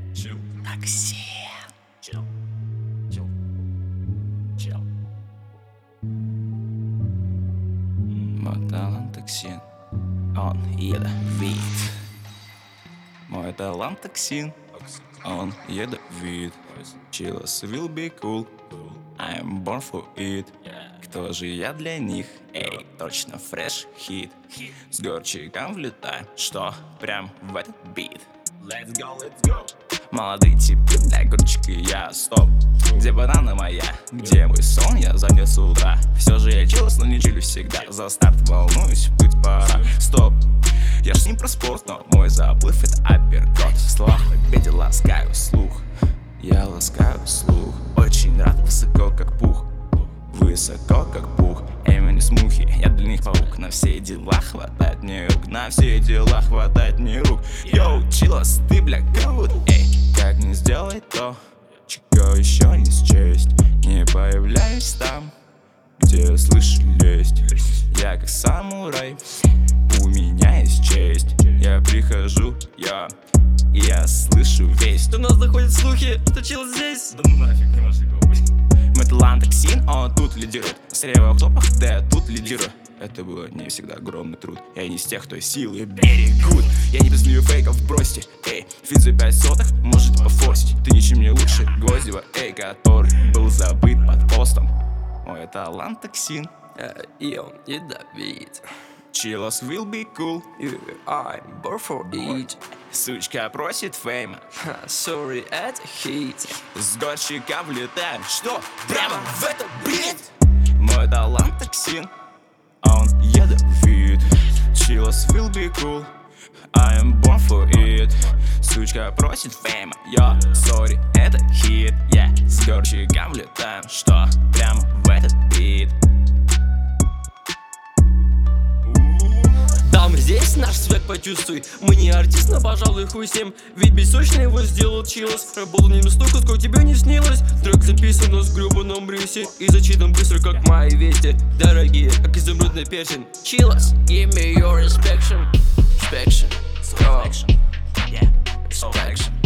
Такси. Мой талант токсин, он ядовит. Мой талант токсин, он ядовит. Chills will be cool, I'm born for it. Кто же я для них? Эй, точно фреш хит. С горчиком влетаю, что прям в этот бит. Let's go, let's go. Молодые типы для горчика, я стоп. Где банана моя? Где мой сон? Я занят с утра. Все же я чилос, но не чилю всегда. За старт волнуюсь, путь пора. Стоп, я ж с ним про спорт, но мой заплыв это апперкот. В словах победе ласкаю слух. Я ласкаю слух. Очень рад, высоко как пух. Высоко как пух. Эмили смухи, я для них паук. На все дела хватает мне рук. На все дела хватает мне рук. Йоу, чилос, ты бля крут. Эй, как не сделать то, чего еще не счесть. Не появляюсь там, где слышу лесть. Я как самурай, у меня есть честь. Я прихожу, и я слышу весть. У нас заходят слухи, что чилос здесь. Да нафиг, не может такого быть. Мой талант токсин, он тут лидирует. Срева в топах, да я тут лидирую. Это было не всегда огромный труд. Я не из тех, кто силы берегут. Я не признаю фейков, бросьте. Эй, фит за 5 сотых может пофорсить. Ты ничем не лучше Гвоздева, эй, который был забыт под постом. Мой талант токсин, И он ядовит. Chillos will be cool, I'm born for it. сучка просит фейма. Sorry, это хит. С горчика влетаем, что? Прямо в этот бит. Мой талант токсин, он ядовит. Chillos will be cool, I am born for it. Сучка просит фейма, sorry, это хит. С горчика влетаем, что? Прямо в этот бит. Там здесь наш свет почувствуй. Мы не артист, но пожалуй хуй с ним. Ведь бессрочно его сделал чилос. Работал не настолько, сколько тебе не снилось. Трек записан на сгребанном рисе и зачитан быстро, как мои вести. Дорогие, как изумрудный персин. Чилос, give me your inspection. Inspection, Inspection, yeah, inspection.